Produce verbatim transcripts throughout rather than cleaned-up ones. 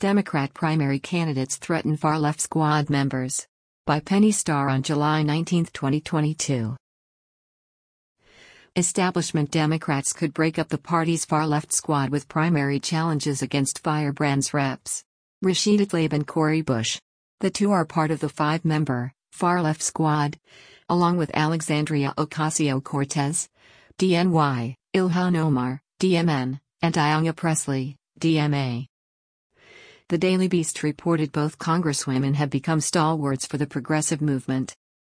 Democrat primary candidates threaten far-left squad members. By Penny Starr on July nineteenth, twenty twenty-two. Establishment Democrats could break up the party's far-left squad with primary challenges against Firebrand's reps Rashida Tlaib and Cori Bush. The two are part of the five-member, far-left squad, along with Alexandria Ocasio-Cortez, D N Y, Ilhan Omar, D M N, and Ayanna Pressley, D M A. The Daily Beast reported both congresswomen have become stalwarts for the progressive movement.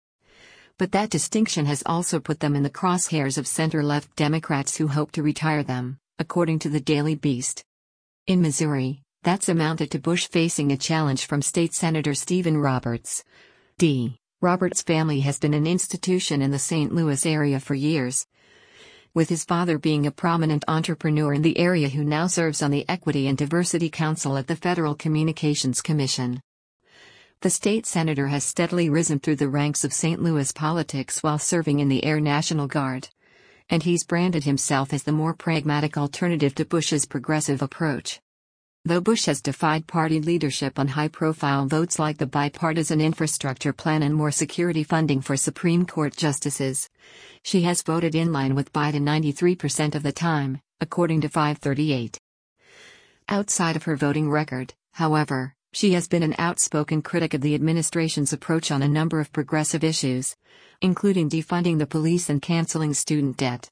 But that distinction has also put them in the crosshairs of center-left Democrats who hope to retire them, according to the Daily Beast. In Missouri, that's amounted to Bush facing a challenge from State Senator Stephen Roberts. D. Roberts' family has been an institution in the Saint Louis area for years, with his father being a prominent entrepreneur in the area who now serves on the Equity and Diversity Council at the Federal Communications Commission. The state senator has steadily risen through the ranks of Saint Louis politics while serving in the Air National Guard. And he's branded himself as the more pragmatic alternative to Bush's progressive approach. Though Bush has defied party leadership on high-profile votes like the bipartisan infrastructure plan and more security funding for Supreme Court justices, she has voted in line with Biden ninety-three percent of the time, according to five thirty-eight. Outside of her voting record, however, she has been an outspoken critic of the administration's approach on a number of progressive issues, including defunding the police and canceling student debt.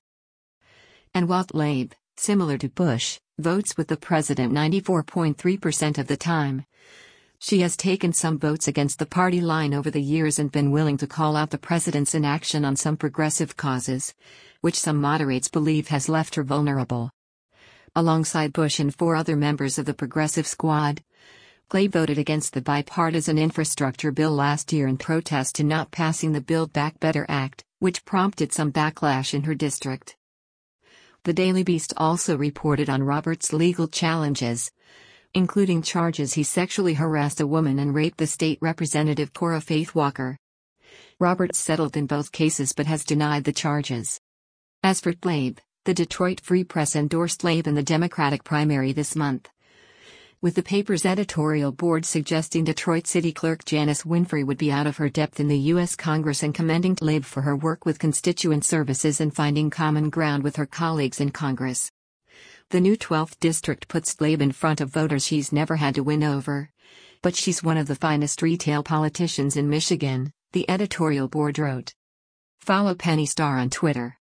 And while Tlaib, similar to Bush, votes with the president ninety-four point three percent of the time, she has taken some votes against the party line over the years and been willing to call out the president's inaction on some progressive causes, which some moderates believe has left her vulnerable. Alongside Bush and four other members of the progressive squad, Tlaib voted against the bipartisan infrastructure bill last year in protest to not passing the Build Back Better Act, which prompted some backlash in her district. The Daily Beast also reported on Roberts' legal challenges, including charges he sexually harassed a woman and raped the state representative Cora Faith Walker. Roberts settled in both cases but has denied the charges. As for Tlaib, the Detroit Free Press endorsed Tlaib in the Democratic primary this month, with the paper's editorial board suggesting Detroit City Clerk Janice Winfrey would be out of her depth in the U S Congress and commending Tlaib for her work with constituent services and finding common ground with her colleagues in Congress. The new twelfth District puts Tlaib in front of voters she's never had to win over. But she's one of the finest retail politicians in Michigan, the editorial board wrote. Follow Penny Starr on Twitter.